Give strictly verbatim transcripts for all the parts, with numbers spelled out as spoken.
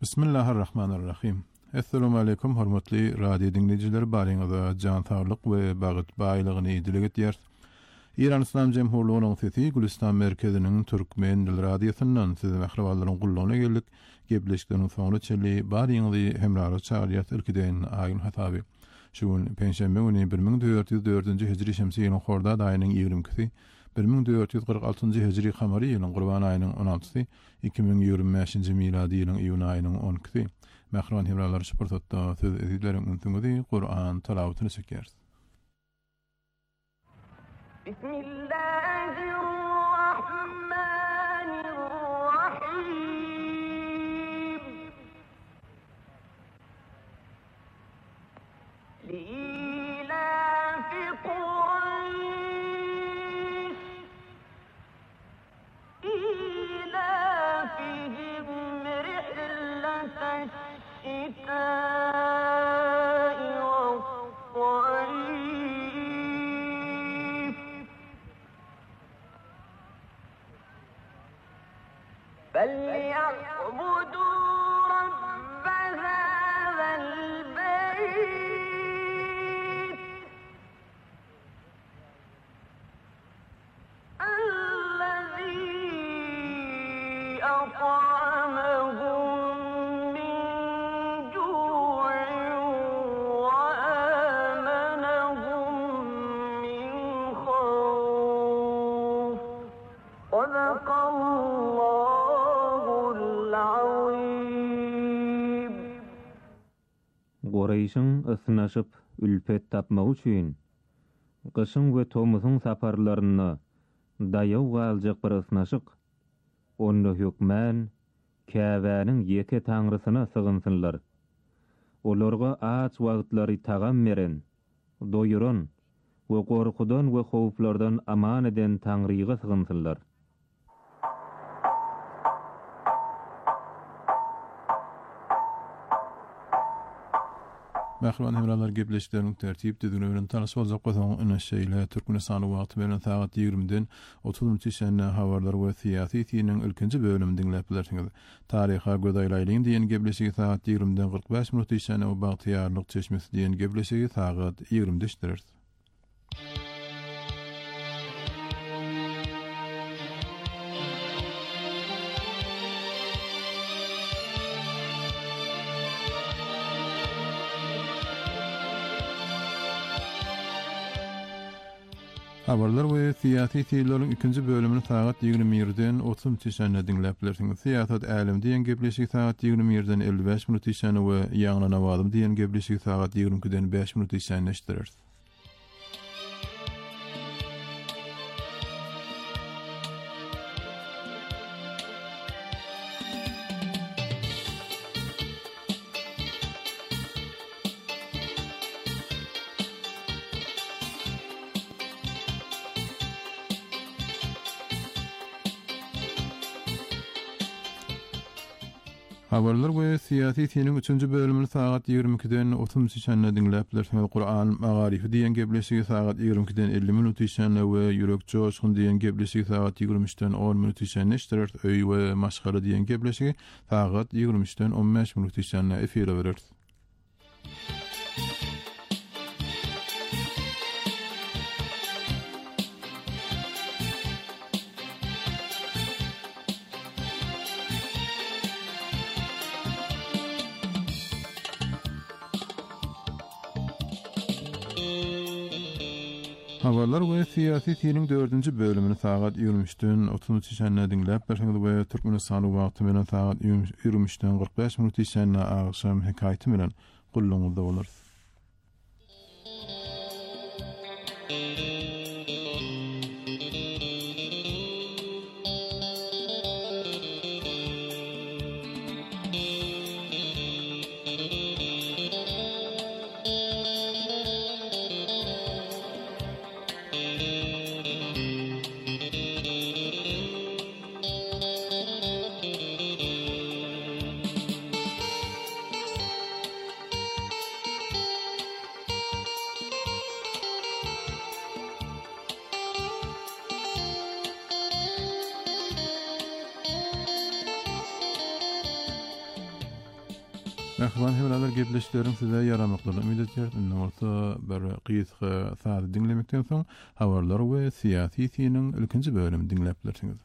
Bismillahirrahmanirrahim. Assalamu alaykum hormatly radio dinleyijileri, baryňyza jan saglyk we bagyt baýlygyny dile getýär. İran İslam Jemhurluğunyň sesi Gülistan merkeziniň türkmen dil radiosundan size mährebalaryň gullanyna geldik. Gepleşikleriniň soňuna çelli baryňyzy hemrara çagyrýar ilkiden aýyn hasaby. Şuň penşembe güni bir ming dört ýüz dördünji hijri şemsi ýylyň Horda aýynyň ýigrimisi, bir ming dört ýüz kırk altynji hijri kamary ýylyň Gurban aýynyň on altysy, iki ming ýygrimi beşinji miladi ýylyň iýun aýynyň on ikisi. Mähreban hemralar şupersatda söz edilýärler öňtüňizi Qur'an talawatyny çekýär. Bismillahirrahmanirrahim. Lilafi Quraysh ilafihim rihlatash shitaa'i was-sayf فليعبدوا رب هذا البيت الذي أطعمهم من جوع وآمنهم من خوف صدق الله العظيم. Gorayşyň ısnaşyp ülpet tapmak üçin gyşyň we tomusyň saparlaryny daýaw galjak bir ısnaşyk onda hökmän Käbäniň ýeke taňrysyna sygynsynlar. Olarga aç wagtlary tagam beren, doýuran we gorkudan we howplardan aman eden Taňryga sygynsynlar. Mähreban hemralar gepleşikleriniň tertip düzgünü bilen tanışyp boljak bolsaň ene şeýle Türkmenistan wagty bilen saat ýigrimiden otuzynjy şeýle habarlar we syýasy tiýiniň ilkinji bölümini dinläp bilersiňiz. Taryha gödaýlaýlyň diýen gepleşigi saat ýigrimiden kırk beş minut şeýle we bagtyýarlyk çeşmesi diýen gepleşigi saat ýigrimde işler. Habarlar we syýasy tiýleriň ikinji bölümini saat ýygrimi birden otuzynjy şeýle dinläp bilersiňiz. Syýasat älim diýen gepleşigi saat ýygrimi birden elli beş minut şeýle we ýaňla nawazym diýen gepleşigi saat ýygrimi ikiden beş minut şeýle işler. Habarlar we syýasy tiýiniň üçünji bölümini saat ýygrimi ikiden otuzynjy şeýle dinläp bilersiňiz. Qur'an magarifi diýen gepleşigi saat ýygrimi ikiden elli minut şeýle we ýürek joşgun diýen gepleşigi saat ýygrimi üçden on minut şeýle işler. Öý we maşgara diýen gepleşigi saat ýygrimi üçden on beş minut şeýle efire berer. Habarlar we syýasy tiýiniň dördünji bölümini saat ýygrimi üçden otuzynjy şeýle dinläp bersiňiz we Türkmenistan wagty bilen saat ýygrimi üçden kırk beş minut şeýle agşam hekaýaty bilen gullanyňyzda bolar. Nähwan hemler gepleşlerin size yaramaklygy ümit etýär. Indi bolsa bir gysga sady dinlemekden soň habarlar we syýasy ýetiň ilkinji bölümini dinläp bilersiňiz.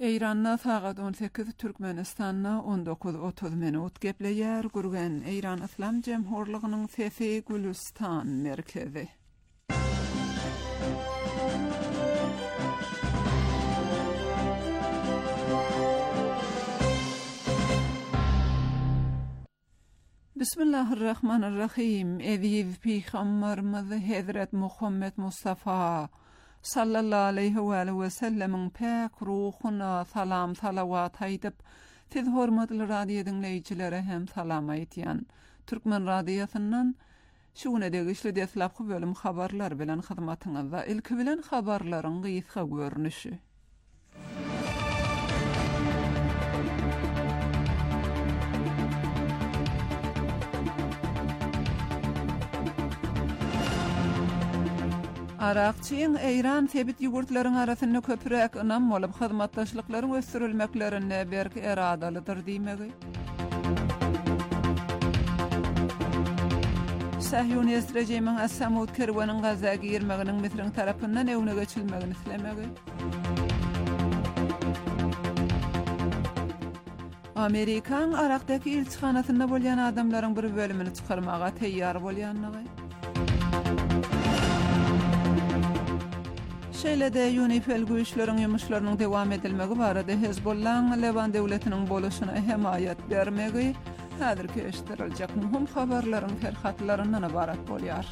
Eýranda sagat on sekiz, Türkmenistanda on dokuz otuz minut gepleýär gurgen Eýran Islam Jemhurlygynyň Sesi Gülistan merkezi. Bismillahirrahmanirrahim. Eziz Peygamberimiz Hazret Muhammed Mustafa sallallahu aleyhi ve sellemin pek ruhuna salam salavat aýdyp, siz hormatly radio dinleýiçilere hem salam aýtýan. Türkmen radiosundan şuňa degişli deslapky bölüm habarlar bilen hyzmatyňyzda. Ilki bilen habarlaryň gysga görnüşi. Arakçyň Eýran tebit ýugurtlaryň arasynda köpürek ynam bolup hyzmatdaşlyklaryň ösdürilmeklerine berk eradalydyr diýmegi. Sahyonist rejimiň As-Samud kerwanyň Gaza girmeginiň Misriň tarapyndan ewne geçilmegini islemegi. Amerikan Arakdaky ilçihanasynda bolýan adamlaryň bir bölümini çykarmaga teýýar bolýanlygy. Şeýle-de UNIFIL güýçleriň ýumuşlarynyň dowam edilmegi barada Hezbollah Leban döwletiniň boluşyna hemayat bermegi häzir keşdiriljek muhim habarlaryň ferhatlaryndan ibarat bolýar.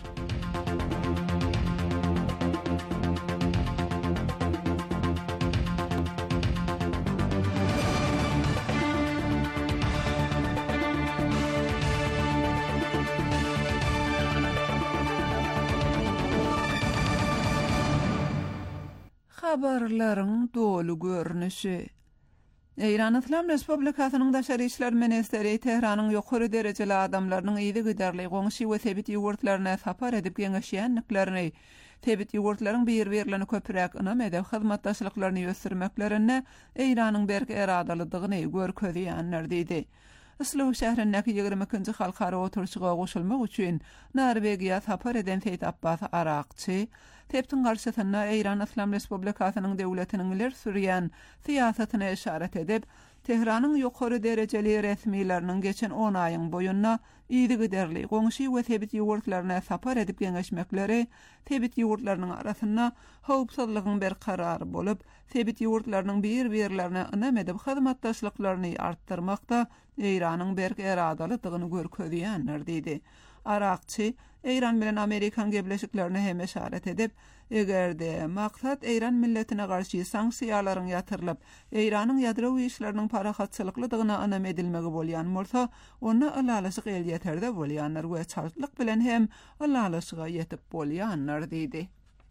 Habarlaryň dolu görnüşi. Eýran Islam Respublikasynyň Daşary işler ministeri Tehranyň ýokary derejeli adamlarynyň ýygy giderli goňşy we tebit ýugurtlaryna sapar edip geňeşýänliklerini, tebit ýugurtlaryň bir-birlerini köpürek ynam edip hyzmatdaşlyklaryny ýösürmeklerine Eýranyň berk eradalydygyny görkezýänler diýdi. Islow şäherindäki ýygrimi ikinji halkara oturuşyga goşulmak üçin Norwegiýa sapar eden Seyit Abbas Arakçy teptin garşysynda Eýran Islam Respublikasynyň döwletiniň ileri sürýän siýasatyna işaret edip, Tehranyň ýokary derejeli resmileriniň geçen on aýyň boýunna ýygy giderli goňşy we tebit ýugurtlaryna sapar edip geňeşmekleri, tebit ýugurtlarynyň arasynda howpsuzlygyň berkarar bolup, tebit ýugurtlarynyň bir-birlerine ynam edip hyzmatdaşlyklaryny artdyrmakda Eýranyň berk eradalydygyny görkezýänler diýdi. Arakçy Eýran bilen Amerikan gebleşiklerine hem işaret edip, egerde maksat Eýran milletine garşy sanksiýalaryň ýatyrylyp, Eýranyň ýadrowy işleriniň parahatçylyklydygyna anam edilmegi bolýan bolsa, onu alalysyk el ýeterde bolýanlar we çarşlyk bilen hem alalysyga ýetip bolýanlar diýdi.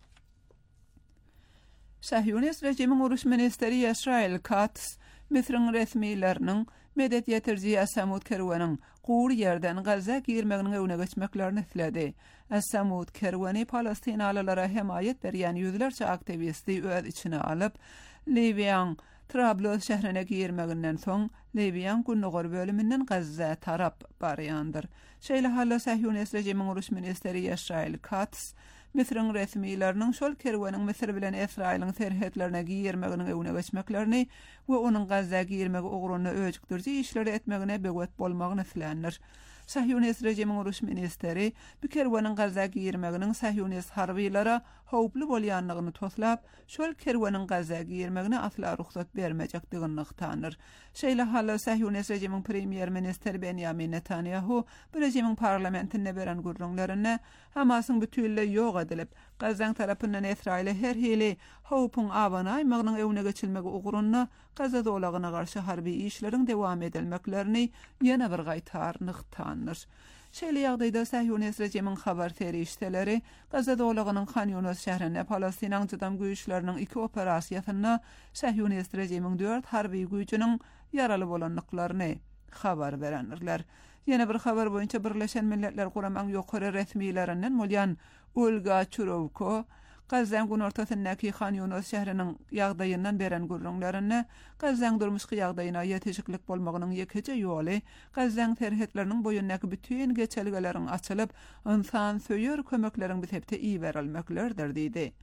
Sahyonist rejimiň uruş ministeri Israel Katz, Misriň resmileriniň medet ýetirjy As-Samud kerwanyň Gur ýerden Gaza girmeginiň öwne geçmeklerini isledi. As-Samud kerwany Palestinalylara hemayet berýän ýüzlerçe aktivisti öz içine alyp, Libyanyň Trablus şäherine girmeginden soň Libyanyň günnäger bölüminden Gaza tarap barýandyr. Şeýle halla Sahyonist rejimiň uruş ministeri Israel Katz Misriň resmileriniň şol kerwanyň Misir bilen Israýlyň serhetlerine girmeginiň öwne geçmeklerini we onuň Gaza girmegi ogruny öjükdirji işleri etmegine begöt bolmagyny islenir. Sahyonist rejimiň uruş ministeri bu kerwanyň Gaza girmeginiň Sahyonist harbylara howply bolýanlygyny toslap, şol kerwanyň Gaza girmegine asla ruhsat bermejekdigini tanır. Şeýle halla Sahyonist rejimiň premier ministeri Benjamin Netanyahu bu rejimiň parlamentine beren gurrunlaryny Hamasyň bütünle ýok edilip, Gaza tarapyndan Israýle her hili howpun abanaýmagynyň öwne geçilmegi ugrunna Gaza dolagyna garşy harby işleriň dowam edilmeklerini ýene bir gaýtar nyktanır. Şeýle ýagdaýda Sahyonist rejimiň habar terişdeleri Gaza dolagynyň Khan Yunis şäherinde Palestinaň jydam güýçleriniň iki operasiýasyna Sahyonist rejimiň dört harby güýçüniň yaraly bolanlyklaryny habar berenler. Ýene bir habar boýunça Birleşen Milletler Guramaň ýokary resmiýlerinden bolýan Olga Churovko Gazaň gün ortasyndaky Khan Yunis şäheriniň ýagdaýyndan beren gurrunlaryny Gazaň durmuşky ýagdaýyna ýetişiklik bolmagynyň ýekece ýoly Gazaň terhetleriniň boýundaky bütün geçelgeleriň açylyp, insan söýür kömekleriň bitepde iyi berilmeklerdir diýdi.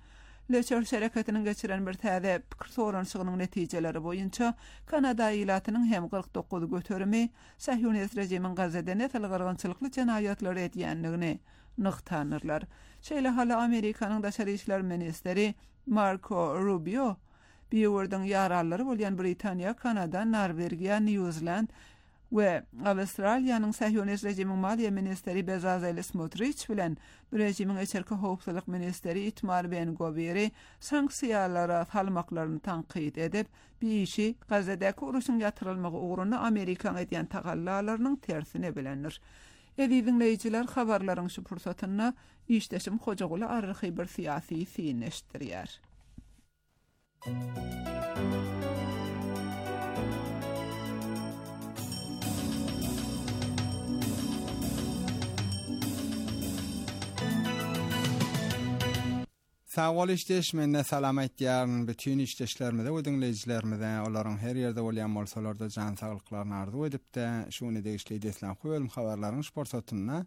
Löçer şereketinin geçiren bir täze pikir soranşygynyň netijeleri boýunça Kanada ýylatynyň hem kırk dokuz göterimi Sahyonist rejimiň Gazada netel gargançylykly jenaýatlar edýändigini nyktanyrlar. Şeýle hala Amerikanyň daşary işler ministeri Marco Rubio biýerden ýarallary bolýan Britaniýa, Kanada, Norwegiýa, New Zealand we Avustraliýanyň Sahyonist rejimiň maliýe ministeri Bezalel Smotrich bilen rejimiň içerki howpsuzlyk ministeri Itmar Ben-Gvir sanksiýalara salmaklaryny tanqid edip, bir işi Gazadaky uruşyň ýatyrylmagy ugrunda Amerikaň edýän tagallalarynyň tersine bilenir. Edi dinleyijiler, habarlaryň şu pursatyna işdeşim Hojaguly arryhy bir syýasy syneşdirýär. Sağol işdeşmende salamat ýaryn bütün işdeşlerimize we dinleyijilerimize olaryň her ýerde bolýan bolsalar da jan saglyklaryny arzu edip-de şuny degişli deslam goýalym habarlaryň şporsatyna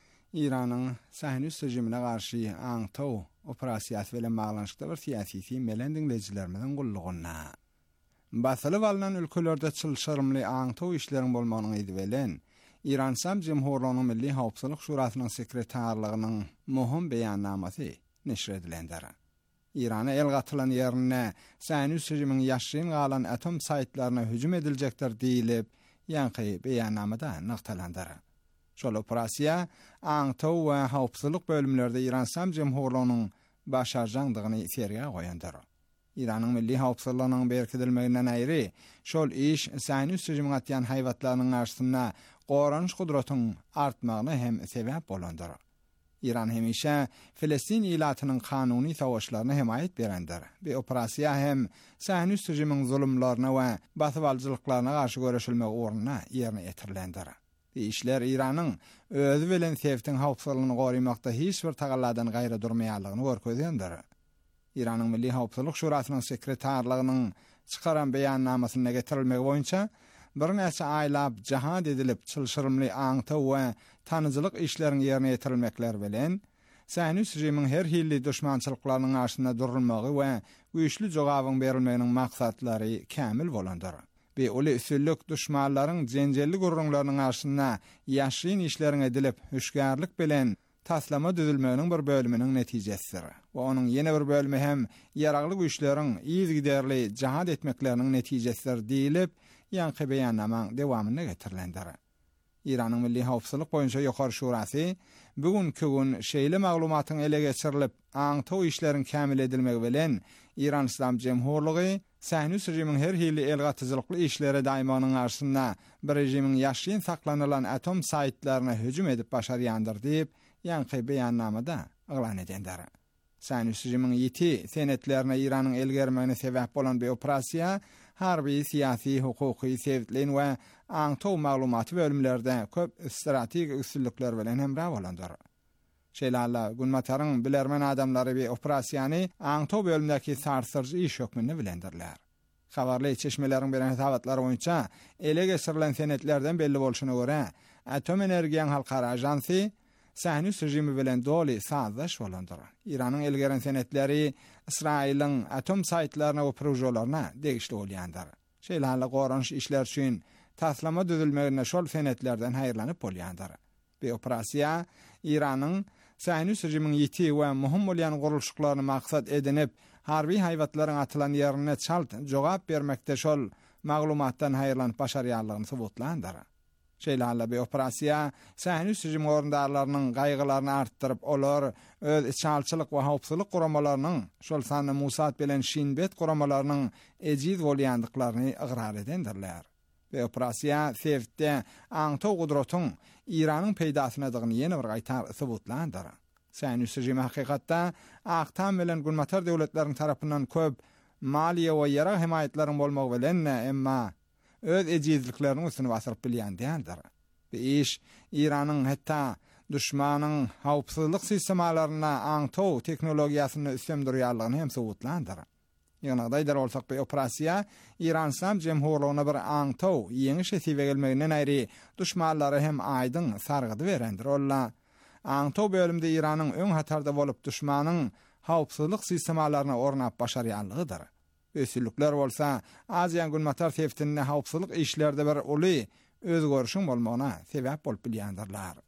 İranyň Sahyonist rejimine garşy aňtaw operasiýasy bilen baglanşykda bir syýasy melen dinleyijilerimizin gullugyna. Basyly bolan ülkelerde çylşyrmly aňtaw işleriň bolmagyny edibelen İran Islam Jemhuriyetining Milli Howpsuzlyk Şurasynyň sekretarlygynyň muhim beýannamasy neşr edilendir. İran'a el gatylan ýerine Sahyonist rejimiň ýaşaýan galan atom saytlaryna hüjüm ediljekdir diýilip, ýanky beýannamada nyktalandyr. Şol operasiýa aňtaw we howpsuzlyk bölümlerinde İran Islam Jemhuriyetining başarjandygyny serge goýandyr. İranyň milli howpsuzlygynyň berkidilmeginden aýry, şol iş Sahyonist rejimiň atýan haýwatlarynyň arşyna goranyş gudratynyň artmagyna hem sebäp bolandyr. İran hemişe Filistin ýylatynyň kanuny savaşlaryna hemayet berendir. Bu operasiýa hem Sahyonist rejimiň zulümlerine we basywalyklaryna garşy göreşilmek ugruna ýerine ýetirilendir. Bu işler İranyň özü bilen sevtiň howpsuzlygyny goraýmakda hiç bir tagalladan gaýra durmaýanlygyny görkezýändir. İranyň Milli Howpsuzlyk Şurasynyň sekretarlygynyň çykaran beýannamasyna getirilmegi boýunça bir näçe aýlap jahad edilip çylşyrmly aňtaw we tanyjylyk işleriň ýerine ýetirilmekler bilen Sahyonist rejimiň her hilli düşmançylyklarynyň arşyna durulmagy we güýçli jogabyň berilmeginiň maksatlary kämil bolandyr. Be uly üsüllük düşmanlaryň jenjelli gurrunlarynyň arşyna ýaşaýan işleriň edilip hüşgärlik bilen taslama düzülmeginiň bir bölüminiň netijesidir. We onuň ýene bir bölümi hem ýaragly güýçleriň ýygyderli jahad etmekläriniň netijesidir diýilip, ýanky beýannamaň dewamyna getirilendir. İranyň Milli Howpsuzlyk boýunça ýokary şurasy bugünkü gün şeýle maglumatyň ele geçirilip, aňtaw işleriň kämil edilmegi bilen İran Islam Jemhuriyeti Sahyonist rejimiň her hili el gatyjylykly işlere daimanyň arşyna bir rejimiň ýaşaýan saklanylan atom saytlaryna hüjüm edip başarýandyr diýip, ýanky beýannamada elan edendir. Sahyonist rejimiň ýeti senetlerine İranyň elgermegine sebäp bolan bir operasiýa harbi, siyasi, hukuki, sevdilin we aňtaw maglumaty bölümlerde köp strategik üstünlükler bilen hemrah bolandyr. Şeýle günmataryň bilermen adamlary bir operasiýany aňtaw bölümdäki sarsyrjy iş hökmüne bilendirler. Habarly çeşmeleriň beren hesabatlary boýunça ele geçirilen senetlerden belli bolşuna görä, Atom Energiýa Halkara Ajansy Sahyonist rejimi bilen doly sazdaş bolandyr. İranyň elgeren senetleri İsrail'in atom saytlaryna we projelaryna degişli bolýandyr. Şeýle goranyş işler üçin taslama düzülmegine şol senetlerden haýyrlanyp bolýandyr. Bu operasiýa İranyň Sahyonist rejimiň ýeti we muhim bolýan gurulşyklaryny maksat edinip, harbi haýwatlaryň atylan ýerine çalt jogap bermekde şol maglumatdan haýyrlanyp başarýanlygyny subutlandyr. Şeýle bu operasiýa Sahyonist rejimi orundarlarynyň gaýgylaryny artdyryp, olar öz çalçylyk we howpsuzlyk guramalarynyň şol sany Musat bilen Şinbet guramalarynyň ejiz bolýandyklaryny igrar edendirler. Bu operasiýa sevtde aňtaw gudratyň İranyň peýdasynadygyny ýene bir gaýtar subutlandyr. Sahyonist rejimi hakykatda Aktam bilen Gülmatar döwletleriň tarapyndan köp maliýe we ýara himayatlary bolmagy bilen emma öz ejizliklerini üstüne basyryp bilýän däldir. Bu iş İranyň hatta düşmanyň howpsuzlyk sistemalaryna aňtaw teknologiýasyny üstündirýärligini hem subutlandyr. Ýöne-de bolsak bu operasiýa İran Islam Jemhuriyetiňe bir aňtaw ýeňi şeýle gelmeginden aýry düşmanlary hem aýdyň sargydy berendir. Olla aňtaw bölümde İranyň öň hatarda bolup düşmanyň hawpsızlyk sistemalaryna ornap başarýanlygydyr. Ösüllükler bolsa, Aziýan Gülmatar teftinine hawpsızlyk işlerde bir uly özgörüşiň bolmagyna sebäp bolup bilýändirler.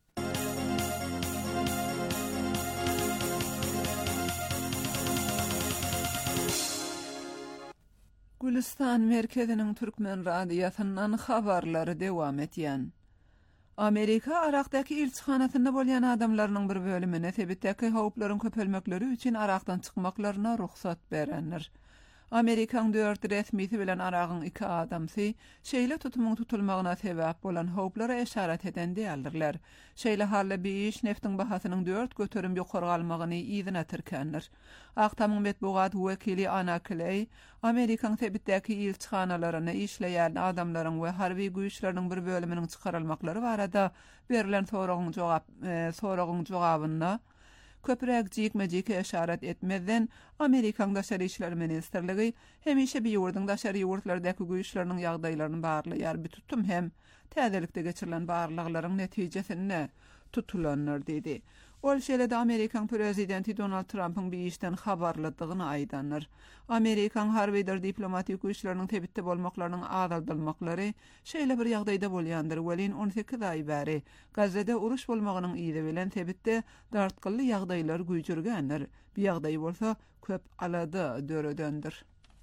Gülistan merkeziniň türkmen radiýasyndan habarlary dewam etýän. Amerika Araqdaky ilçihanasyna bolýan adamlarynyň bir bölümine sebitdäki howplaryň köpelmekleri üçin Araqdan çykmaklaryna ruhsat berenler. Amerikan dört resmisi bilen Aragyň iki adamsy şeýle tutumyň tutulmagyna sebäp bolan howplara eşaret eden diýerler. Şeýle haly beş neftiň bahasynyň dört göterim ýokary galmagyny ýygyna tirkenler. Aktamyň metbuat wekili Ana Clay, Amerikan sebitdäki ilçihanalaryna işleýän adamlaryň we harby güýçleriň bir bölüminiň çykarylmaklary barada berilen soragyň jogap e, soragyň jogabyna köprek jikmejike eşaret etmeden Amerikan Daşary işler ministrligi hemişe bir ýurdun daşary ýurtlardaky güýçleriniň ýagdaýlaryny barlaýar bir tutum hem täzelikde geçirilen barlaklaryň netijesinde tutulanlar dedi. Ol şeýle-de Amerikan prezidenti Donald Trump'ın bir işden habarladygyny aýdanlar. Amerikan harbydyr diplomatik güýçleriniň tebitde bolmaklarynyň azaldylmaklary şeýle bir ýagdaýda bolýandyr. Welin on sekiz aý bäri Gazada uruş bolmagynyň ýyly bilen tebitde dartgyly ýagdaýlar güýjürgenler. Bir ýagdaý bolsa köp alada döredendir.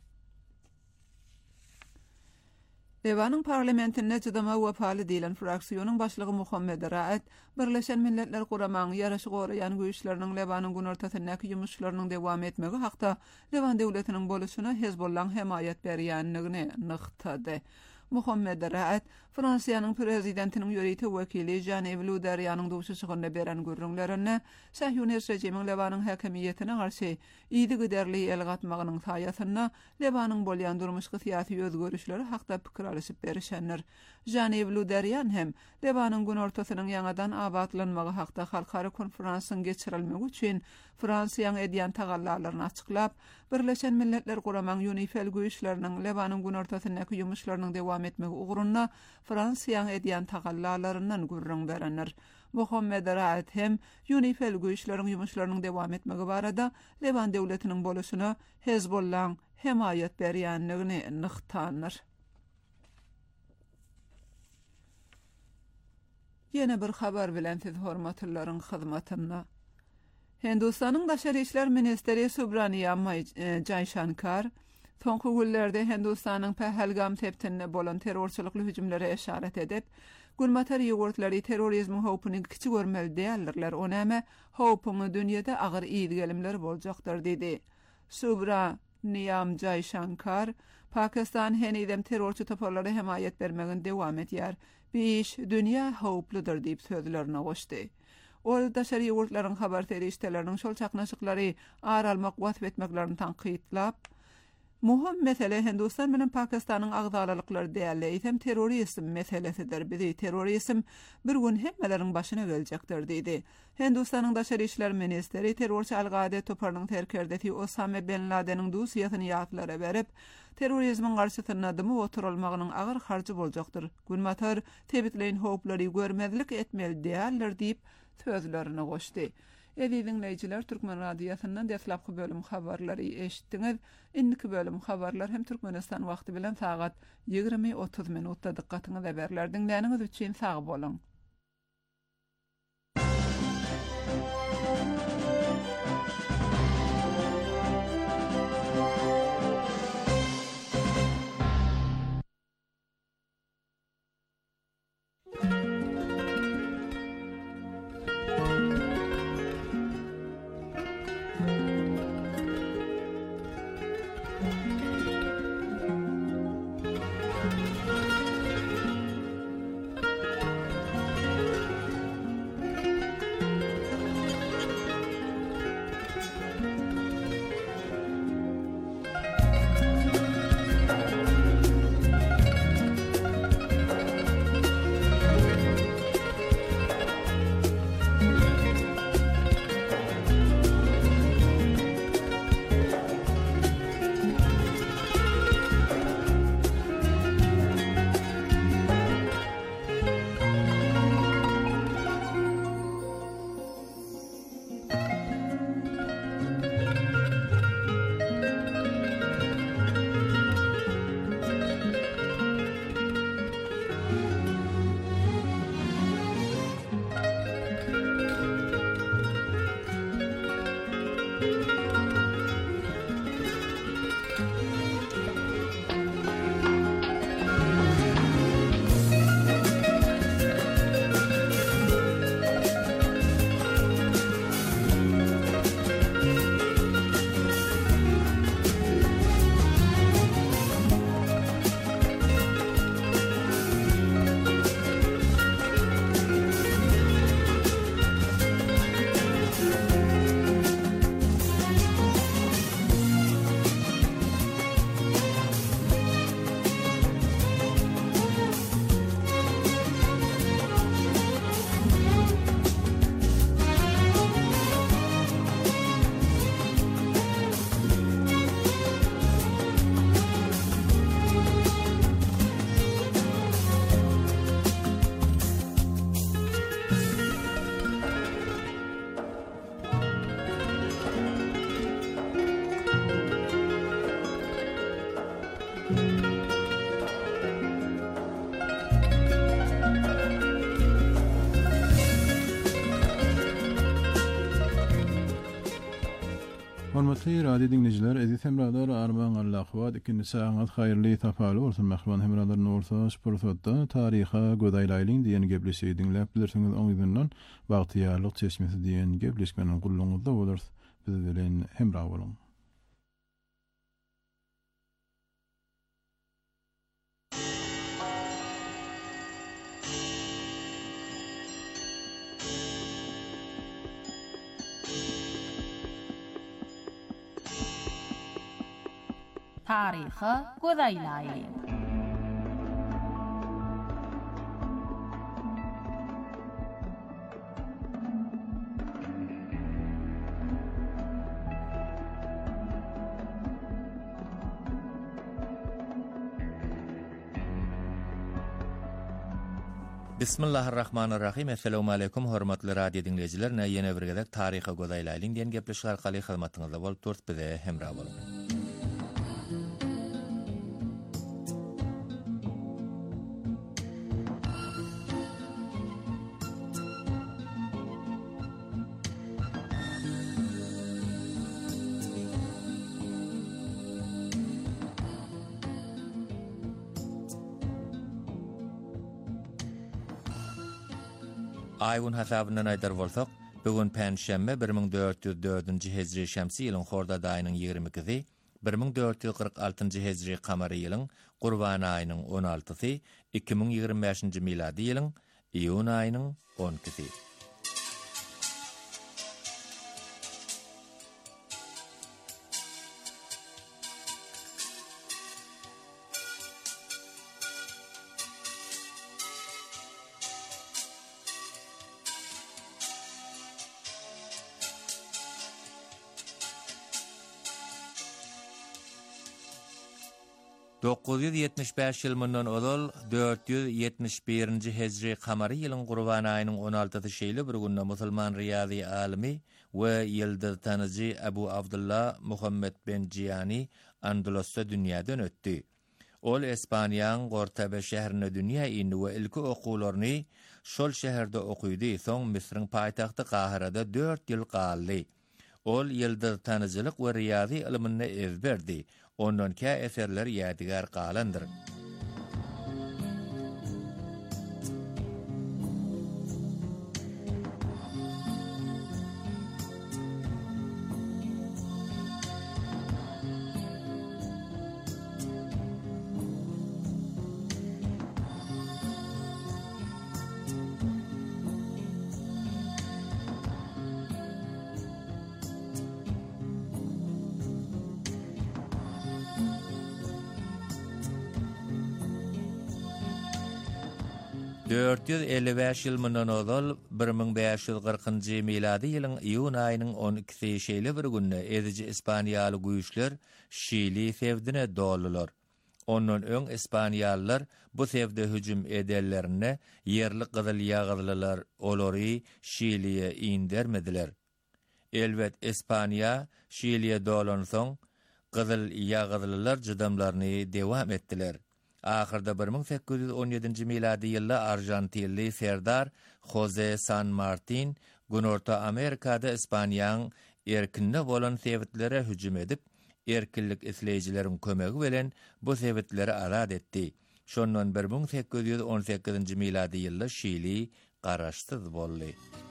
Levanyň parlamentinde jydama wapaly diýilen fraksiýonyň başlygy Muhammed Raat, Birleşen Milletler Guramagyny ýaraşy goraýan güýçleriniň Levanyň gün ortasyndaky ýumuşlarynyň dewam etmegi hakda Levan döwletiniň boluşyna Hezbollah hemaýat berýänligini nyktady. Muhammed Raat, Fransiýanyň prezidentiniň ýöriti wekili Jean-Yves Le Drianym dowşuşygyna beren görüňlerini Sahyonist rejimiň Levanyň häkimiýetine garşy ýygy giderli el gatmagynyň saýasyna Levanyň bolýan durmuşky syýasy özgörüşleri hakda pikir alyşyp berişenler. Jean-Yves Le Drian hem Levanyň gün ortasynyň ýangadan abadlanmagy hakda halkara konferansyň geçirilmegi üçin Fransiýanyň edýän tagallalaryny açyklap, Birleşen Milletler Guramagyny UNIFIL güýçleriniň Levanyň gün ortasyndaky ýumuşlarynyň dewam etmegi ugrunda Fransiýanyň edýän tagallalaryndan gürrüň berenler. Muhammed Raat hem UNIFIL güýçleriň ýumuşlarynyň dewam etmegi barada Levan döwletiniň boluşyna Hezbollah hemaýat berýänligini nyktanlar. Yine bir habar bilen siz hormatlaryň hyzmatyna. Hindistanyň Daşary işler ministeri Subrahmanyam Jaishankar soňky günlerde Hindistanyň Pahalgam teptinine bolan terrorçylykly hüjümlere eşaret edip, Gülmatar ýurtlary terrorizm howpuny kiçi görmeli diýerler. Onäme howpuny dünýede agyr ýygylimler boljakdyr dedi. Subrahmanyam Jaishankar, Pakistan henidem terrorçy toparlara hemaýat bermegin dewam etýär. Beş dünýä howpludyr diýip sözlerine goşdy. Ol daşary ýurtlaryň habar terişteleriniň şol çaknaşyklary aralmak wasp etmeklerini tanqytlap, muhim mesele Hindistan bilen Pakistanyň agzalalyklary diýerler, terrorizm meselesidir. Bizi terrorizm bir gün hemmeleriň başyna geljekdir diýdi. Hindistanyň daşary işler ministeri terrorçy Al-Qaeda toparlygynyň terkerdeti Osama bin Laden'in dusýasyny ýatlara berip, terrorizmin garşysyna adymy oturulmagynyň agyr harjy boljakdyr. Gülmatar tebitleýän howplary görmezlik etmeli diýerler diýip sözlerine goşdy. Evi dinleyijiler, Türkmen radiosynyň deslapky bölüm habarlary eşitdiňiz. Indiki bölüm habarlar hem Türkmenistan wagty bilen sagat ýygrimi otuz minutda diqqatyňyzy berler. Dinläniňiz üçin sag bolun. Hormatly radio dinleyijiler, edi temradar arman Allahwat ikinji saat hayrly tapaly bolsun. Mahman hemradar nursa sportda taryha gödaylaýlyň diýen gepleşi dinläp bilirsiňiz. Oňyzyndan wagtyýarlyk çeşmesi diýen gepleşmeniň gulluňyzda bolar. Biz bilen hemra bolun. Taryhy gödäýläýin. Bismillahirrahmanirrahim. Assalamu alaykum hormatly radio dinleyijiler. Näýene bir gezek taryhy gödäýläýin diýen gepleşik arkaly hyzmatyňyzda bolup durýar bize hemra bolun. Aýwyn hasabyna aýdar bolsak, bugün Pänşembe bir ming dört ýüz dördünji hejri şämsi ýylyň Horda daýynyň ýigirmi ikisi, bir ming dört ýüz kırk altynji hejri kamary ýylyň Gurban aýynyň on altysy, iki ming ýigirmi beşinji miladi ýylyň iýun aýynyň on ikisi. dokuz ýüz ýetmiş beş ýyl mundan ozal dört ýüz ýetmiş birinji hejri kamary ýylyň Gurban aýynyň on altysy şeýle bir günde musulman riýazy alimi we ýyldız tanyjy Abu Abdullah Muhammed ben Jiyani Andalusda dünýäden ötdi. Ol Espaniýanyň Gortabe şäherine dünýä indi we ilki okularyny şol şäherde okuýdy. Soň Misryň paýtagty Kahirede dört ýyl galdy. Ol ýyldız tanyjylyk we riýazy ilmini ezberdi. Ondan ki eserler yadigar qalandır. dört ýüz elli beş ýyl mundan ozal bir ming beş ýüz kırkynji miladi ýylyň iýun aýynyň on ikisi şeýle bir günde eziji Ispaniýaly güýçler Şili sevdine doldular. Ondan öň Ispaniýalılar bu sevde hüjüm edellerine yerli gyzyl ýagzylylar olary Şiliýe indermediler. Elbet Ispaniýa Şiliýe dolan soň gyzyl ýagzylylar jydamlaryny dewam etdiler. Ahirde bir ming sekiz ýüz on ýedinji miladi ýylda Arjantinli serdar Jose San Martin Günorta Amerikada Ispaniýanyň erkinne bolan sewitlere hüjüm edip, erkinlik isleýijileriň kömegi bilen bu sewitleri azat etdi. Şondan bir ming sekiz ýüz on sekizinji miladi ýylda Şili garaşsyz boldy.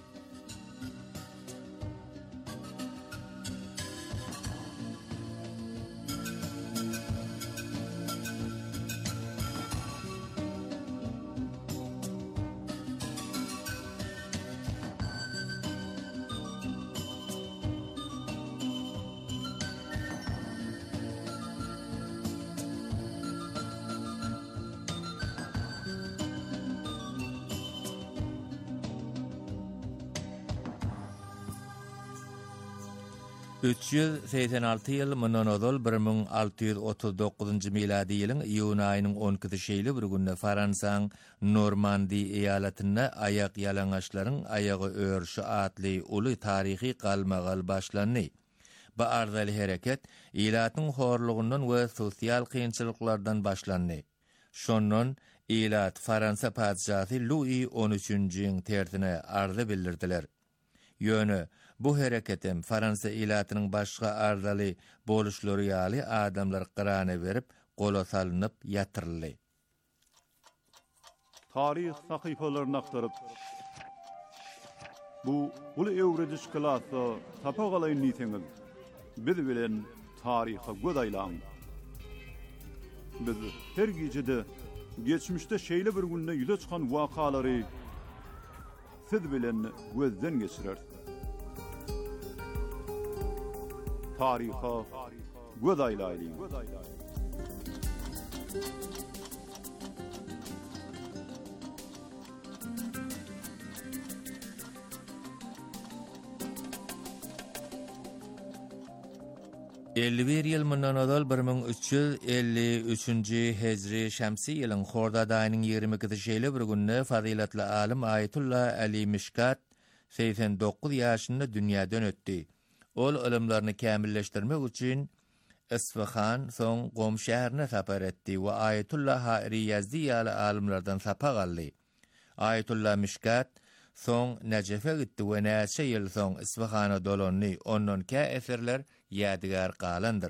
üç ýüz seksen alty ýyl mundan ozal bir ming alty ýüz otuz dokuzunji miladi ýylyň iýun aýynyň on ikisi şeýle bir günde Fransaň Normandy eýaletinde ayak yalaňaçlaryň ayagy örüşi atly uly taryhy galmagal başlandy. Bu arzaly hereket ilatyň horlugyndan we sosial kynçylyklardan başlandy. Şondan ilat Fransa padşahy Louis on üçinji tertine arza bildirdiler. Ýöne Bu hereketem Fransa ilatynyň başga ardaly boluşlary ýaly adamlar qyrana berip, gola salynıp ýatyrly. Tarih sahypalaryny aktaryp bu ulu ewrediş klasy tapagaly niteňiz. Biz bilen tariha godaýlaň. Biz her gejede geçmişde şeýle bir günde ýüze çykan wakalary siz bilen gözden geçirer. Tariha godaýlaýly. elli bir ýyl mundan ozal bir ming üç ýüz elli üçinji hejri şämsi ýylyň Horda daýynyň ýigirme ikisi şeýle bir günde fazilatly alim Ayetullah Ali Mishkat seksen dokuz ýaşynda dünýäden ötdi. Ol ilimlerini kämilleşdirmek üçin Isfahan soň Qom şäherine sapar etdi we Ayetullah Hairi ýazdy ýaly alimlerden sapag aldy. Ayetullah Mishkat soň Nejefe gitdi we näçe ýyl soň Isfahana dolandy. Ondan kä eserler ýadigar galandyr.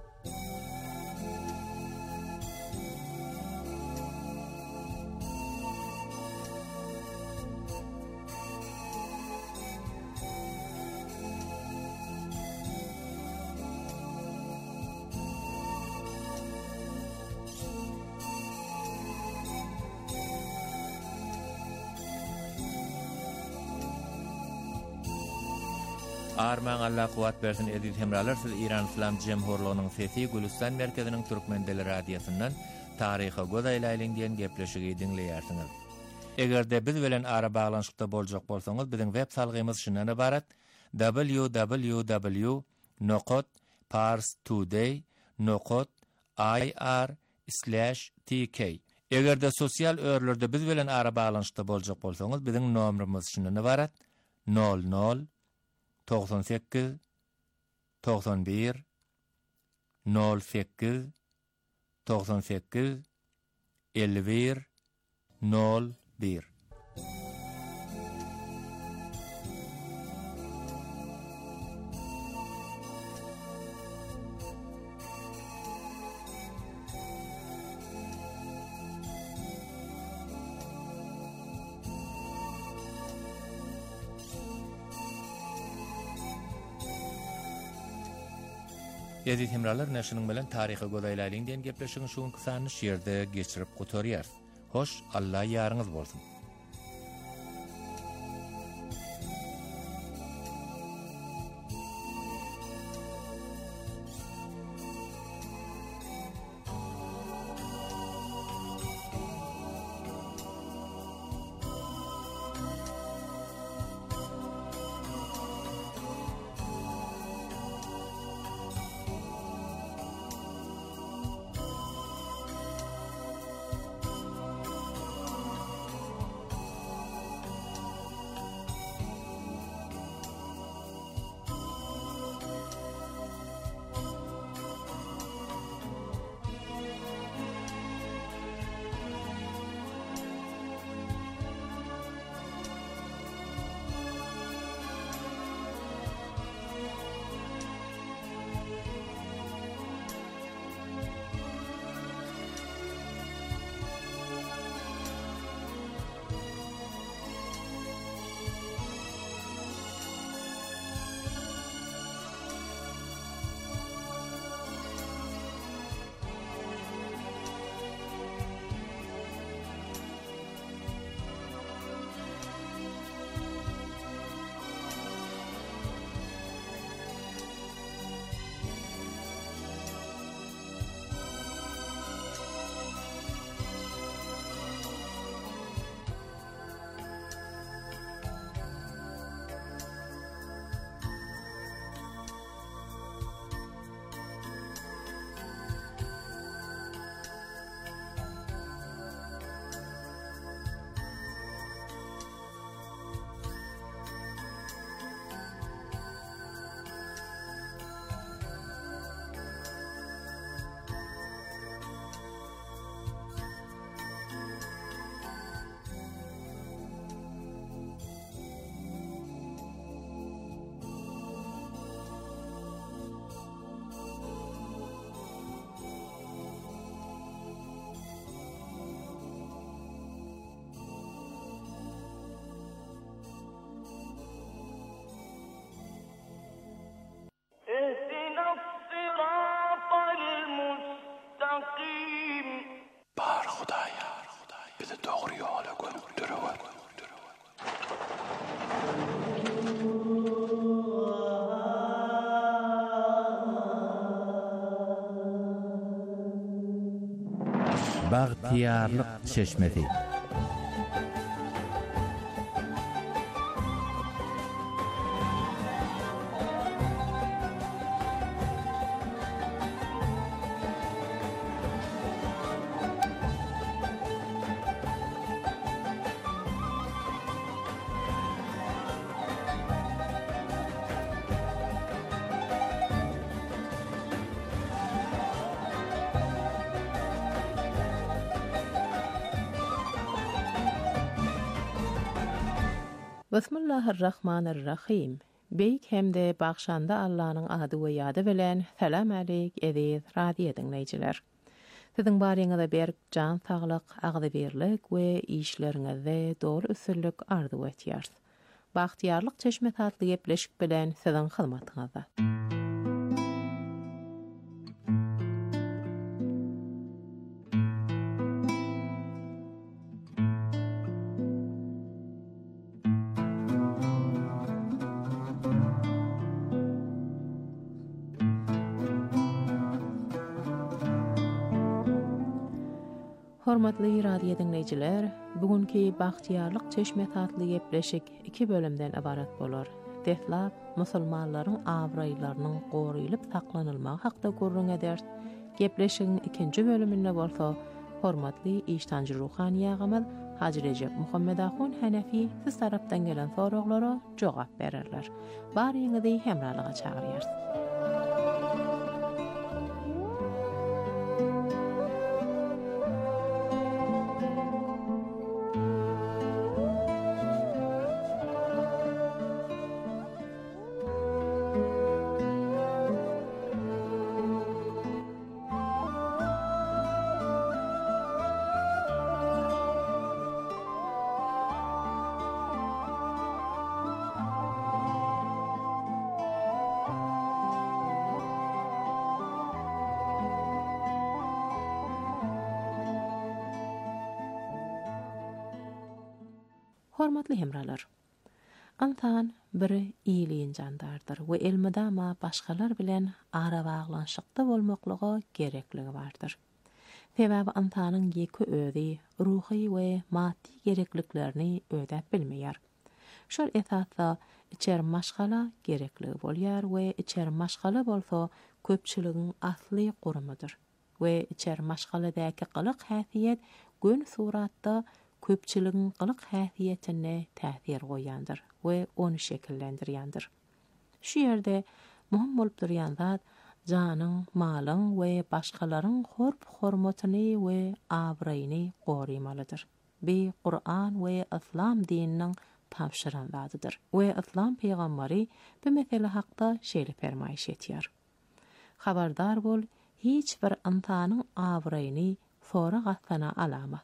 Arman Allah kuwat bersin edil hemralar siz İran İslam Cemhurluğunyň sesi Gülistan merkeziniň Türkmen dili radiosyndan taryha godaýlaýlyň diýen gepleşigi dinleýärsiňiz. Egerde biz bilen ara baglanşykda boljak bolsaňyz biziň web salgymyz şundan ibarat: w w w nokta parstoday nokta i r slash t k. Egerde sosial örlerde biz bilen ara baglanşykda boljak bolsaňyz biziň nomerimiz şundan ibarat: nol nol doksan sekiz doksan bir nol sekiz doksan sekiz elli bir nol bir. Ýa-da hemralar näşiniň bilen taryha godaýlaýlyň diýen gepleşigiň şu kysany şerde geçirip gotarýar. Hoş, Allah ýaryňyz bolsun. Bagtiyarlyk çeşmeti. Bismillahirrahmanirrahim. Beyk hemde bagşanda Allah'ın adı we ýady bilen salam aleyk eziz radio dinleýijiler. Siziň baryňyzda berk jan saglyk, agdy birlik we işleriňizde dogry üsünlük arzu etýär. Bagtiyarlyk çeşme tatly gepleşik bilen siziň hyzmatyňyzda. Hormatly radio dinleýijiler, bugünkü Bagtiyarlyk çeşme tatly gepleşik iki bölümden ibarat bolar. Deslap, musulmanlaryň awraýlarynyň goruýulyp saklanylmagy hakda gurrun eder. Gepleşigiň ikinji bölüminde bolsa, hormatly iştanjy ruhany agamy Hacı Recep Muhammedahun Hanefi siz tarapdan gelen soraglara jogap bererler. Baryňyzy hemralyga çagyrýar. Hormatly hemralar. Antan biri iyiliğin jandardır we elmedama başgalar bilen ara baglanşykda bolmaklygy gerekligi bardyr. Sebäbi antanyň ýeki özi, ruhy we maddi gerekliklerini ödäp bilmeýär. Şol esasda içer maşgala gerekligi bolýar we içer maşgala bolsa köpçüligiň asly gurumudyr. We içer maşgaladäki gylyk häsiýet gün suratda köpçüligiň gylyk häsiýetine täsir goýandyr we onu şekillendirýändir. Şu ýerde muhim bolup durýan zat janyň, malyň we başgalaryň horp-hormatyny we awraýyny goruýmalydyr. Bi Qur'an we İslam dininiň tapşyran zadydyr. We İslam peýgamberi bu mesele hakda şeýle fermaýyş etýär. Habardar bol, hiç bir antanyň awraýyny fora gatlana alama.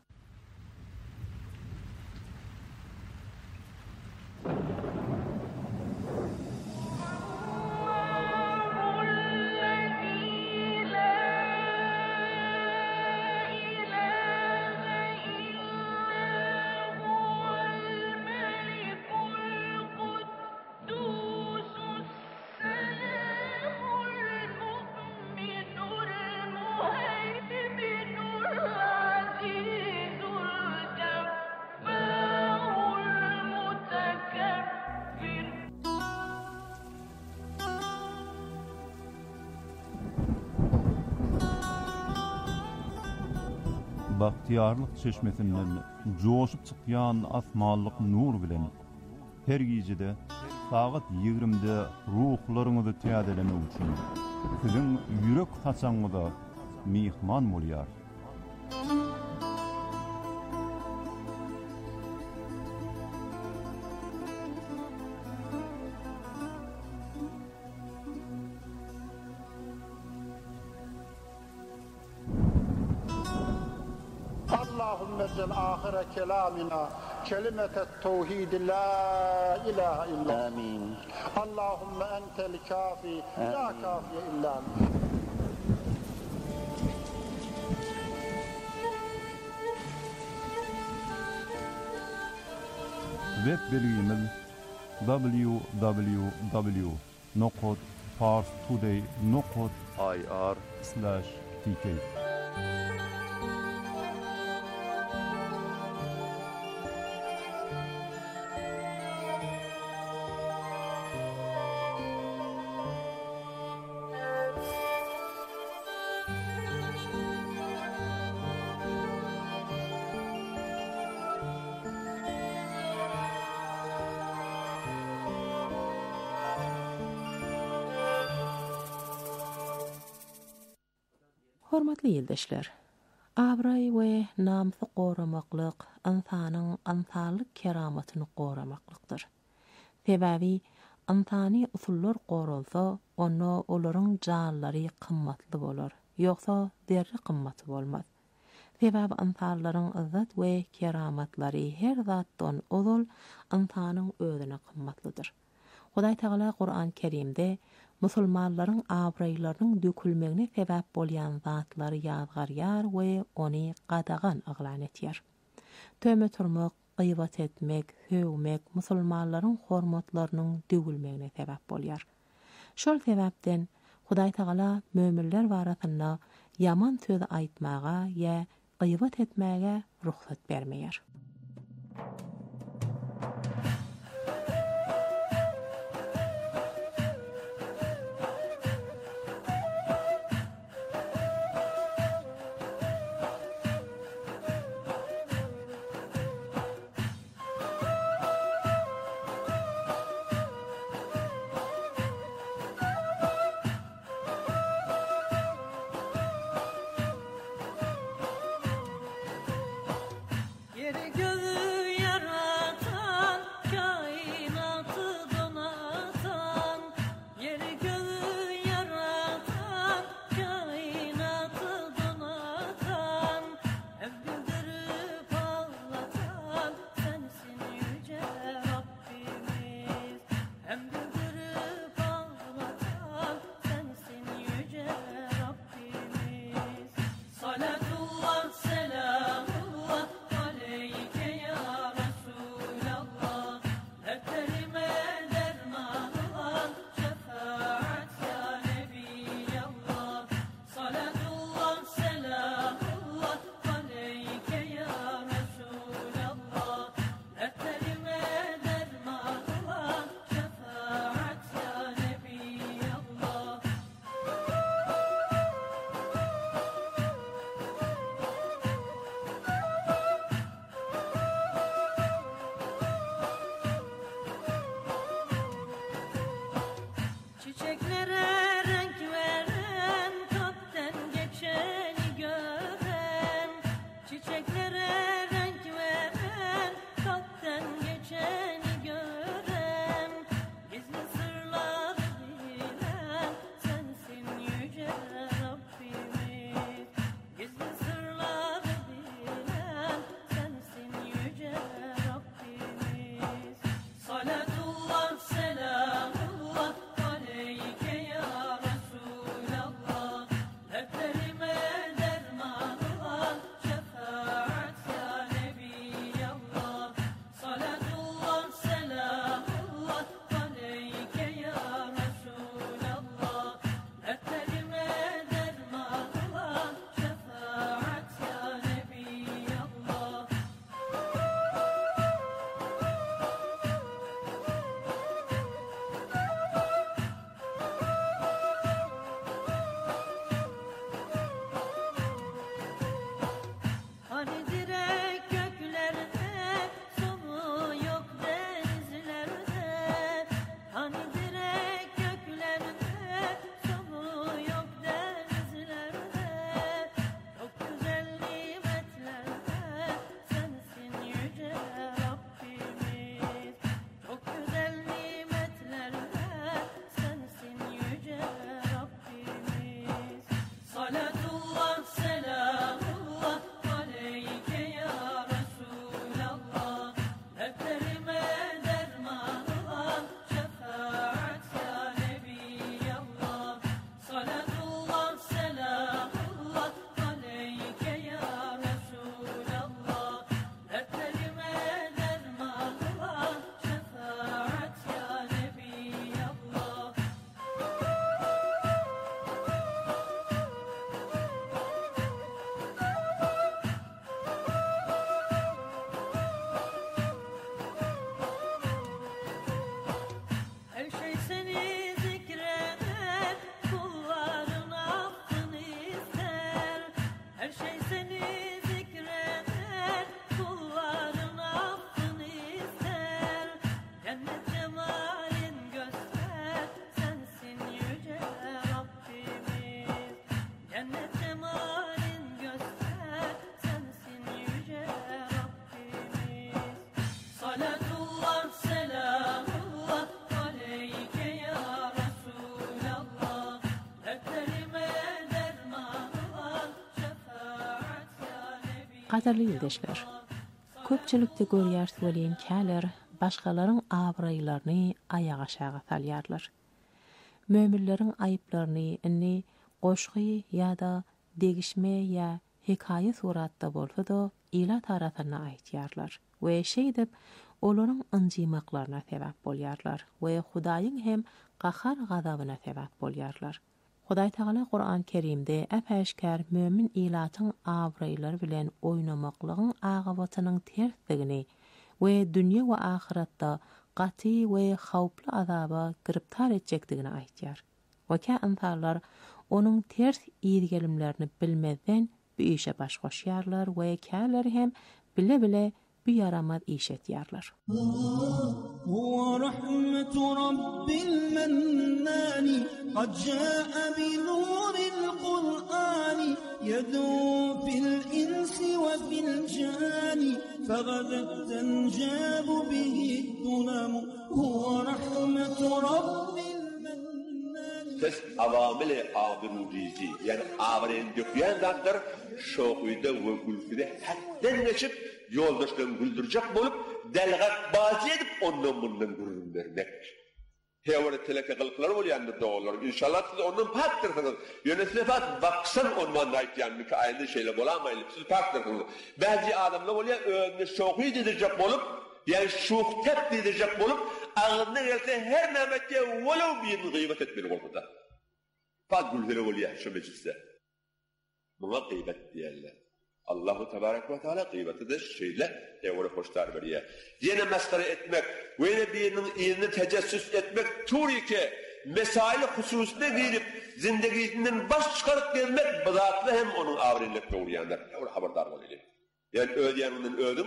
Bagtiyarlyk çeşmesinden joşup çykýan asmanlyk nur bilen her gecede saat ýigrimide ruhlaryňyzy täzelemek üçin siziň ýürek haçaňyza mihman bolýar. Allahümme cel ahire kelamina kelimetet tevhid la ilahe illa. Amin. Allahümme entel kafi la kafiye illa. Web belgimiz w w w nokta parstoday nokta i r slash t k. Hormatly ýyldaşlar, abray we namsy goramaklyk insanyň ansalyk keramatyny goramaklyktır. Sebäbi insany usullar goralsa, onu olaryň janlary kymmatly bolar, ýoksa derri kymmaty bolmaz. Sebäbi insanlaryň izzat we keramatlary her zatdan ozul insanyň özüne kymmatlydyr. Hudaý Taala Qur'an-ı Kerimde musulmanlaryň abraýlarynyň dökülmegine sebäp bolýan zatlary ýazgarýar we ony gadagan aglan etýär. Töme turmak, gıybet etmek, hövmek musulmanlaryň hormatlarynyň dögülmegine sebäp bolýar. Şol sebäpden Hudaý Taala möminler barasyna yaman söz aýtmaga ýa gıybet etmäge ruhsat bermeýär. Salatullah selamullah aleyke Qadarly ýurdaşlar, köpçülikde görýärs bolýan käler başgalaryň abraýlaryny ayağa aşağı salýarlar. Möminleriň aýyplaryny inni goşgy ýa-da degişme ýa hekaýe suratda bolsa-da ila taratyna aýtýarlar we şeýdip olaryň ynjymaklaryna sebäp bolýarlar we Hudaýyň hem gahar gazabyna sebäp bolýarlar. Hudaý Taala Qur'an-ı Kerimde äpäşkär mömin ilatyň abraýlary bilen oýnamaklygyň agybatynyň tersligini we dünýä we ahiratda gaty we hawply azaba giriptar etjekdigini aýtýar. Waka insanlar onuň ters ýergelimlerini bilmeden bu işe baş goşýarlar we käler hem bile-bile bu yaramaz iş etýärler. Huwa rahmatu rabbil mannani qad jaa bi nuril qur'ani yadu fil insi wa fil jani faghadat tanjabu bihi dunam huwa rahmatu rabbil mannani Ses avamil abirudizi yani avren dökýän zatlar şoğuyda we gülkide hatdan geçip yoldaşlarını güldürecek bolup delgat bazı edip ondan bundan gururun vermek. Hevara teleke kılıkları ol yanında doğulur. İnşallah siz ondan paktırırsınız. Yönetmefat baksan ondan ait yanında ki aynı şeyle bolamayın. Siz paktırırsınız. Bazı adamlar oluyor önüne şokuyu dedirecek bolup yani şuhtep dedirecek bolup ağzına gelse her nemette velev bir gıybet etmeli ortada. Fat gülveri oluyor şu mecliste. Buna gıybet diyorlar. Allahu Tebarek ve Teala gıybetidir şeyle evre hoşlar veriyor. Yine meskhare etmek, ve birinin iyini tecessüs etmek, turi ki mesail hususuna girip zindagisinden baş çıkarıp gelmek bizatlı hem onun avrinlikle uğrayanlar. Evre haberdar oluyor. Yani ödeyanından ödüm,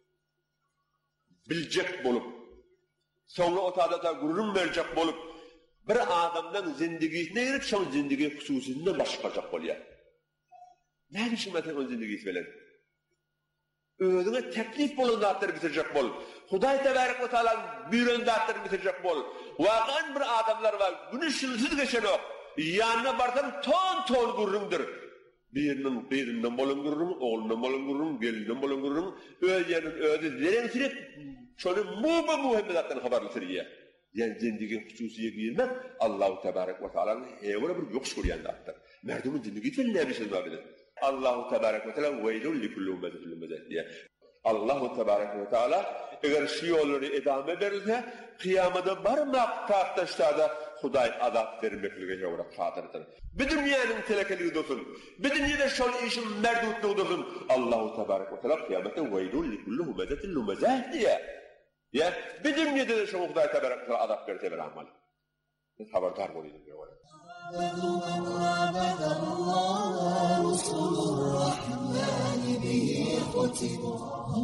bilecek bolup, sonra o tadata gururum verecek bolup, bir adamdan zindagisine girip son zindagi hususinden baş çıkaracak oluyor. Ne için mesela o zindagi isveler? Özüne teklif bolun zatları bitirecek bol. Hudaý Tebarek ve Teala büýren zatları bitirecek bol. Wagan bir adamlar var. Bunu şılsız geçen ok. Yanına barsam ton ton gurrumdur. Birinin birinden bolun gurrum, oğlundan bolun gurrum, gelinden bolun gurrum. Öýenin öýde derensirip şonu muba muhim zatdan habarly siriye. Yani zindagi hususiye girmek Allahu Tebarek ve Teala'nın hevara bir ýok şuryan zatlar. Merdumun zindagi için ne bilsin bilen. Allahu Tebarek ve Teala veylun li kulli ummetin ummetin diye. Allahu Tebarek ve Teala eğer şu yolları edame verirse kıyamada barmak tartışlarda Hudaý azap vermeklige ýewra hatırdır. Bir dünýäniň telekeli dostun, bir dünýäde şol işin merdutluğu dostun. Allahu Tebarek ve Teala kıyamata veylun li kulli ummetin ummetin diye. Ya bir dünýäde de şol Hudaý Tebarek ve Teala azap berse bir amal. Biz haberdar bolyp ýöre. عبد الله رسل الرحمن به ختموا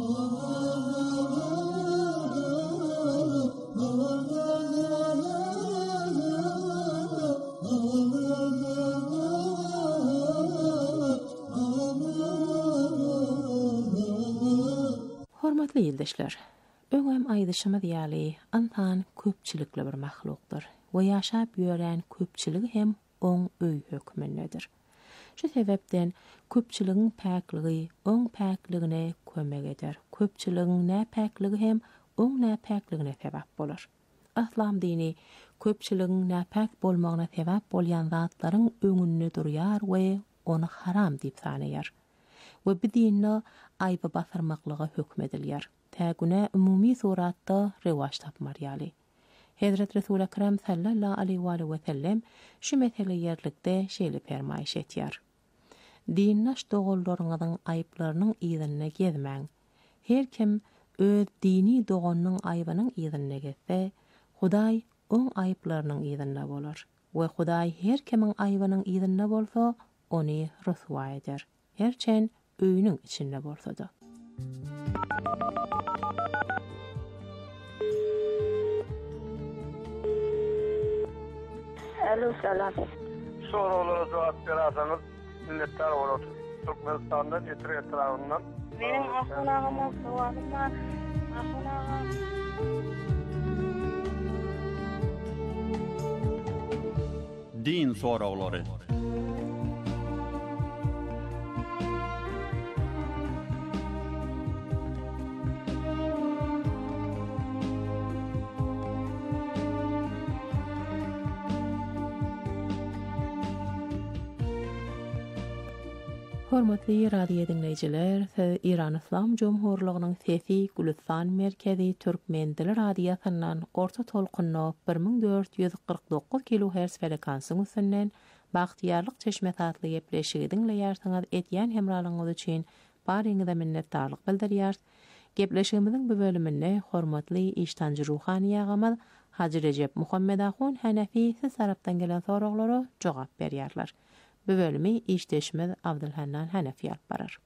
Hormatly ýurdaşlar, öňem aýdyşymy diýäli, antan köpçülikli bir mahlukdur. We ýaşap ýören köpçüligi hem oň öý hökmündedir. Şu sebepden köpçüligiň päkligi oň päkligine kömek eder. Köpçüligiň näpäkligi hem oň näpäkligine sebäp bolar. Islam dini köpçüligiň näpäk bolmagyna sebäp bolýan zatlaryň öňünde durýar we onu haram diýip sanýar. We bu dinne aýby basarmaklyga hökmedilýär. Tägüne umumy suratda rewaç tapmarýaly. Hazrat Resul Ekrem sallallahu aleyhi ve sellem şu mesele yerlikde şeýle fermaýyş etýär. Dinnaş dogullarynýyň aýyplarynyň ýerine gezmäň. Her kim öz dini doganynyň aýbynyň ýerine getse, Hudaý oň aýyplarynyň ýerine bolar. We Hudaý her kimiň aýbynyň ýerine bolsa, ony rüswa eder. Herçen öýüniň içinde bolsa-da. Alo, selam. Sorulara cevap verasınız. Milletler olur. Türkmenistan'da getir etrafından. Benim ahunağıma soğanım var. Ahunağım. Din soruları. Hormatly radio dinleyijiler, İran İslam Cumhurluğunyň Sesi Gülistan merkezi Türkmen dili radiosynyň orta tolkunny bir ming dört ýüz gyrk dokuz kilohertz frekansyň üstünden Bagtyarlyk çeşme tatly gepleşigi dinleýärsiňiz. Etýän hemralygyňyz üçin baryňyza minnetdarlyk bildirýär. Gepleşigimiziň bu bölüminde hormatly iştanjy ruhaniýa gamyl Hacı Recep Muhammed Ahun Hanefi siz tarapdan gelen soraglara jogap berýärler. Bu bölümü işteşmez Abdülhannan Hanefi alıp barar.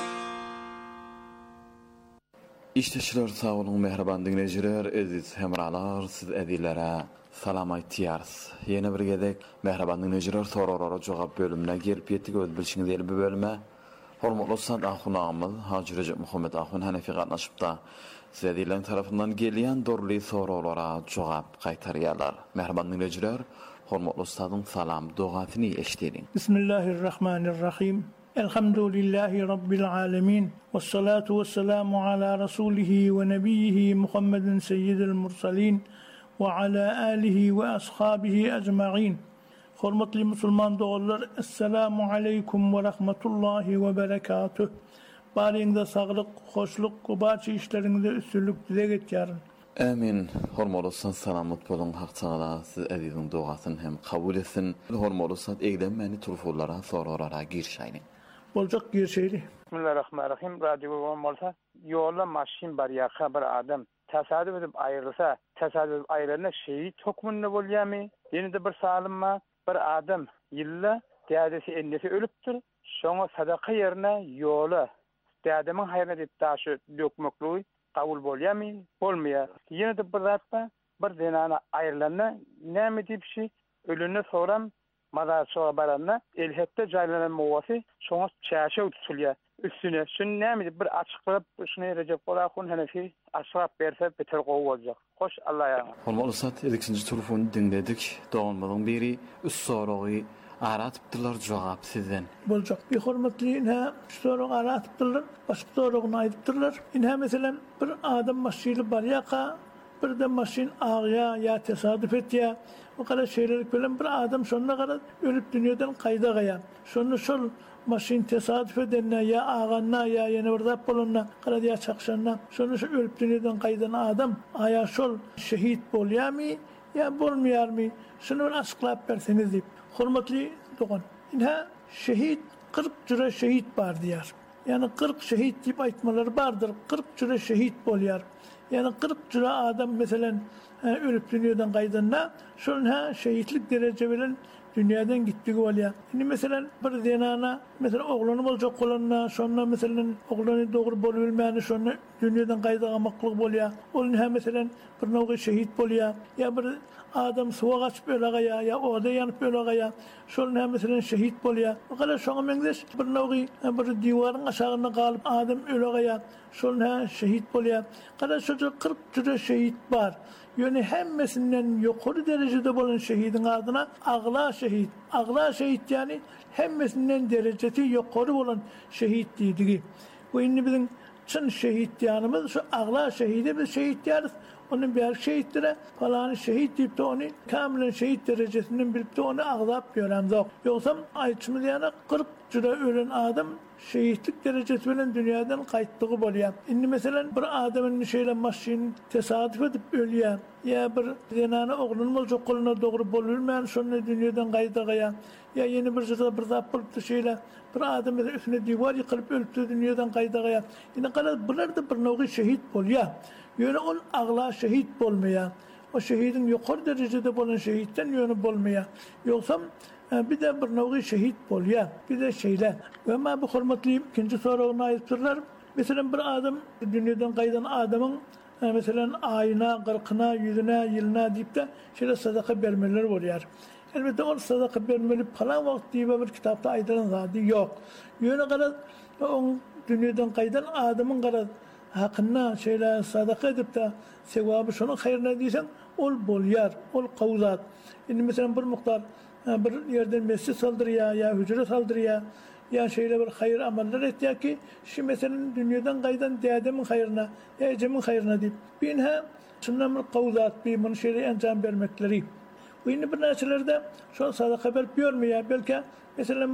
İşteşler sağ olun, mehriban dinleyiciler, aziz hemralar, siz edilere salam aytýarys. Yeni bir gedek mehriban dinleyiciler soraglara jogap bölümüne gelip ýetdik. Öz bilşiňiz bu bölüme hormatly Ustad ahunamyz Hacı Recep Muhammed Ahun Hanefi gatnaşypda sizlerden tarafından gelýän dorly soraglara jogap gaýtarýarlar. Mehriban dinleyiciler, hormatly ustadyň salam dogatyny eşitdiň. Bismillahirrahmanirrahim. Elhamdülillahi rabbil alamin. Vessalatu vesselamu ala rasulihi ve nebiyyihi Muhammedin seyyidil mursalin ve ala alihi ve ashabihi ecmaîn. Hormatly musulman dogallar, assalamu aleykum ve rahmetullahi ve berekatuh. Baryňyzda saglyk, hoşluk, gobaçy işleriňizde üstünlük dileg etýärin. Amin. Hormatly ustad salamat bolun, hak taala siz aziziň dogasyny hem kabul etsin. Hormatly ustad egden meni turfollara soraglara girşäýin. Boljak girşeýli. Bismillahirrahmanirrahim. Radio bolsa, ýolda maşin bar ýa habar adam tasadüf edip aýrylsa, tasadüf aýrylana şeýit hukmunda bolýarmy? Ýene-de bir salymma bir adam ýylla dädesi ennesi ölüpdir. Şoňa sadaka ýerine ýola dädemiň haýryna diýip taşy dökmekli kabul bolýarmy? Bolmaýar. Ýene-de bir zatda bir denana aýrylana näme diýipşi ölüne soram mazar soğa baranna elhette jaýlanan mowasy şoňa çäşe tutulýar. Üstüne şunu näme diýip bir açyklap şunu Recep Bolakun Hanefi aşrap berse beter gowy boljak. Hoş Allah ýa. Hormatly ustad, ikinji telefonu dinledik. Dogamadyň biri üç soragy aratypdylar, jogap sizden. Boljak. Bir hormatly inha sorag aratypdylar, başga soragyny aýdypdylar. Inha meselem bir adam maşyny barýaka, bir de maşyn agýa ýa tesadüf etýär. O kadar şeýlerik bilen bir adam şonda gara ölüp dünýeden gaýda gaýar. Şonu şol maşyn tesadüf edenne ýa aganna ýa ýene bir zat bolanna gara ýa çakşanna şonu şu ölüp dünýeden gaýdan adam aýa şol şehit bolýarmy ýa bolmaýarmy? Şunu bir açyklap berseňiz diýip. Hormatly dogan. Inha şehit kırk jüre şehit bar diýär. Yani kırk şehit diýip aýtmalary bardyr. kırk jüre şehit bolýar. Yani kırk jüre adam meselen ölüp dünýeden gaýdanda şol ha şehitlik derece bilen dünýäden gitdigi bolýar. Indi meselen bir denana meselen oglany boljak bolanna şonda meselen oglany dogry bolup bilmäni şonu dünýäden gaýdamaklyk bolýar. Ol ha meselen bir nogy şehit bolýar. Ya bir adam suwa gaçyp ölegaya ya oda ýanyp ölegaya şol ha meselen şehit bolýar. Okala şoňa meňdeş bir nogy bir diwaryň aşagyna galyp adam ölegaya şol ha şehit bolýar. Kada şu kırk jüre şehit bar. Ýöne hemmesinden ýokary derejede bolan şehidiň adyna agla şehit. Agla şehit ýani hemmesinden derejesi ýokary bolan şehit diýdigi. Bu indi biziň çyn şehit ýanymyz şu agla şehidi biz şehit ýarys. Onun bir şehitlere falan şehit diýip de onu kamilen şehit derecesinden bilip de onu agzap ýörendik. Ýoksa aýtmyz ýana kırk jüre ölen adam şehitlik derecesi bilen dünýäden gaýtdygy bolýar. Indi meselen bir adamyň şeýle maşyn tesadüf edip ölýär. Ya bir denana oglany boljak goluna dogry bolulmaýan şonu dünýäden gaýdagaýa. Ya ýene bir zat bir zat bolup şeýle bir adam üstüne diwar ýykylyp ölüp dünýäden gaýdagaýa. Indi gala bular da bir nogy şehit bolýar. Ýöne ol agla şehit bolmaýar. O şehidin ýokary derejede bolan şehitden ýöne bolmaýar. Ýoksa bir de bir nogy şehit bolýar. Bir de şeýle. Ve ma bu hormatly ikinji soragyny aýtdylar. Meselen bir adam dünýäden gaýdan adamyň meselen aýyna, gyrkyna, ýüzüne, ýylyna diýip de şeýle sadaka bermeler bolýar. Elbette ol sadaka bermeli falan wagt diýip bir kitapda aýdylan zady ýok. Ýöne gara on dünýäden gaýdan adamyň gara hakkında şeyler sadaka edip de sevabı şunun hayrına diýsen ol bolýar, ol kawzat. Indi mesela bir muktar bir yerden mescid saldırýar ya hücre saldırýar ya şeýle bir hayır amallar etýär ki şu mesela dünýäden gaýdan dädemiň hayrına, ejemiň hayrına diýip binha şundan bir kawzat bir mun şeýle enjam bermekleri. Bu indi bir näçelerde şu sadaka berip ýörmeýär, belki mesela bir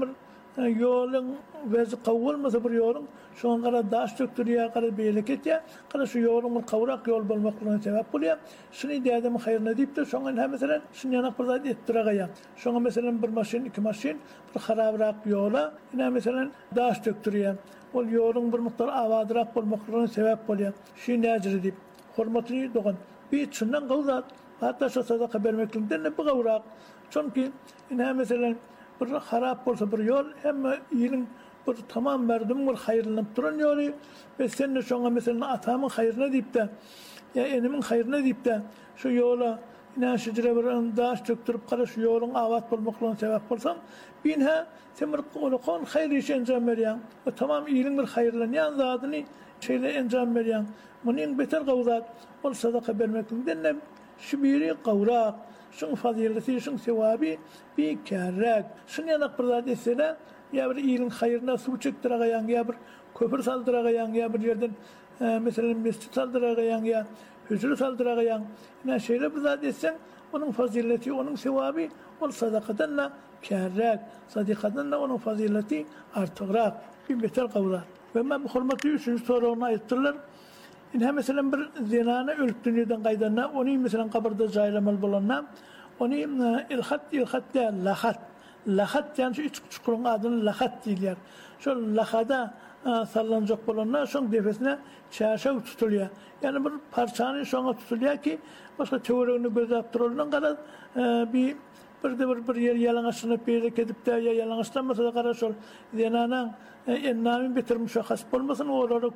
yolun vezi kavulmasa bir yolun şu an kadar daş döktürüyor, kadar beyleket ya, kadar şu yolun bir kavrak yol bulmaklarına sebep buluyor. Şunu diye adamın hayrına deyip de sonra mesela şunu yanak burada ettiragaya. Sonra mesela bir maşin, iki maşin bir harabrak yola yine mesela daş döktürüyor. O yolun bir miktar avadırak bulmaklarına sebep buluyor. Şu necri deyip hormatını doğan bir içinden kavzat. Hatta şu sadaka vermekliğinden ne bu kavrak. Çünkü yine mesela bir harap olsa bir yol hem iyinin bir tamam verdim bir hayırlanıp duran yolu ve sen de şuna mesela atamın hayrına deyip de ya enimin hayrına deyip de şu yola yine şecere bir daş döktürüp kara şu yolun avat bulmaklarına sebep olsam binha sen bir olukon hayır işe encam veriyen o tamam iyinin bir hayırlanan zatını şeyle encam veriyen bunun beter kavzat ol sadaka vermekliğinden ne şu biri kavrak şun fazileti, şun sevabi bir kärrek. Şun yanak bir zat etsene, ya bir iyilin hayrına su çektiragayan, ya bir köpür saldıragayan, ya bir yerden e, mesela mescid saldıragayan, ya hücre saldıragayan. Ne şeyle bir zat etsen, onun fazileti, onun sevabi, ol sadakadan da kärrek. Sadakadan da onun fazileti artığrak. Bir beter kavlar. Ve ben bu hürmeti üçüncü soruna ayıttırlar. İnha mesela bir zinana ölüp dünyadan qaydanna, onu mesela kabarda jaylamal bolanna, onu ilhat ilhat de lahat. Lahat yani şu üç çukurun adını lahat deyirler. Şu lahada sallanacak bolanna, şun defesine çarşav tutuluyor. Yani bir parçanı şuna tutuluyor ki, başka teorini göz yaptırılan kadar bir bir de bir, bir yer yalangısını peyrek edip de ya yalangıslanmasa da kara şol zinana ennamin bitirmiş o hasp olmasın, o olarak